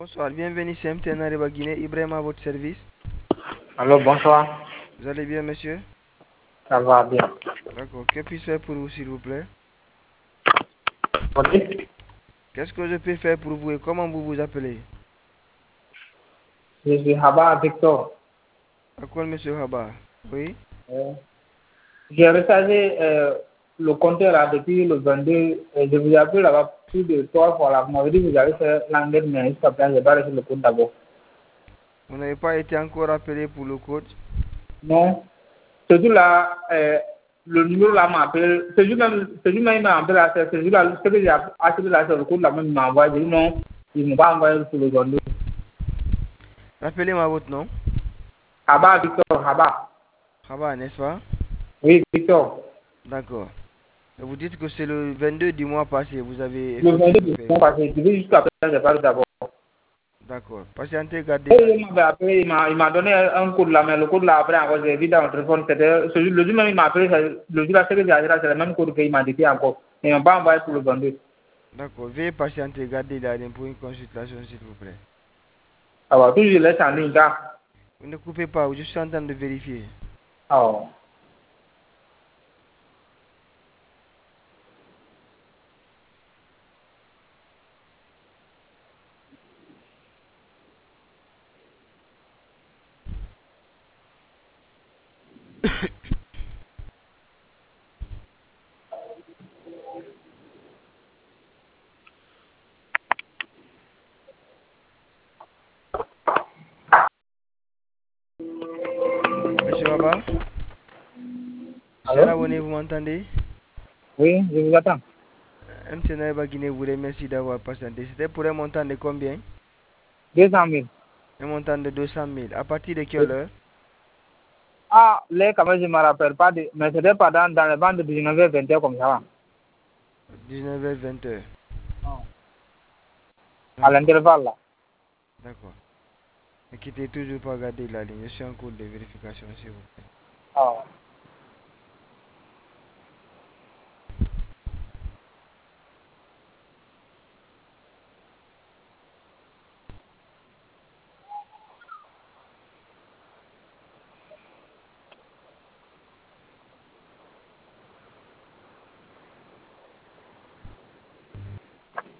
Bonsoir, bienvenue chez MTN Areba Guinée. Ibrahim à votre service. Allô, bonsoir. Vous allez bien, monsieur? Ça va bien. D'accord. Que puis-je faire pour vous, s'il vous plaît? Ok. Qu'est-ce que je peux faire pour vous et comment vous vous appelez? Je suis Haba Victor. À quoi, monsieur Haba? Oui? Euh, J'ai rechargé le compteur là depuis le 22. Je vous ai appelé là-bas plus de 3 fois là. Vous m'avez dit que vous allez faire l'anglais, mais jusqu'à présent, j'ai pas reçu le compte d'abord. Vous n'avez pas été encore appelé pour le code? Non. Celui là, le numéro là m'a appelé. Celui-là, il m'a appelé là. C'est celui-là, ce que j'ai acheté là, c'est le code là, même il m'a envoyé. J'ai dit non, ils ne m'ont pas envoyé sur le 22. Rappelez-moi votre nom. Haba Victor, Haba. Haba, n'est-ce pas? Oui, Victor. D'accord. Et vous dites que c'est le 22 du mois passé, vous avez Le 22 effectué le du paiement. mois passé, je vais jusqu'à présent, j'ai pas reçu d'abord. D'accord. Patientez, gardez la Et il ligne. m'avait appelé, il m'a donné un code là, mais le code là, après, encore, j'ai vu dans mon téléphone, c'était le jour même, il m'a appelé, le jour là, ce que j'ai là, c'est le même code qu'il m'a dit encore. Il m'a pas envoyé pour le 22. D'accord. Veuillez patienter, gardez la ligne pour une consultation, s'il vous plaît. Alors, toujours, je laisse en ligne, là. Vous ne coupez pas, je suis en train de vérifier. Oh. Monsieur Haba? Monsieur Allô? Alawone, vous m'entendez? Oui, je vous attends. MTN Areba Guinée vous remercie d'avoir patienté. C'était pour un montant de combien? 200 000. Un montant de 200 000. À partir de quelle Oui. heure? Ah, les quand même, je ne me rappelle pas, mais c'était pas dans le vent de 19h, 20h comme ça. 19h, 20h. Oh. À D'accord, l'intervalle là. d'accord. Ne quittez toujours pas garder la ligne. Je suis en cours de vérification, s'il vous plaît. Oh.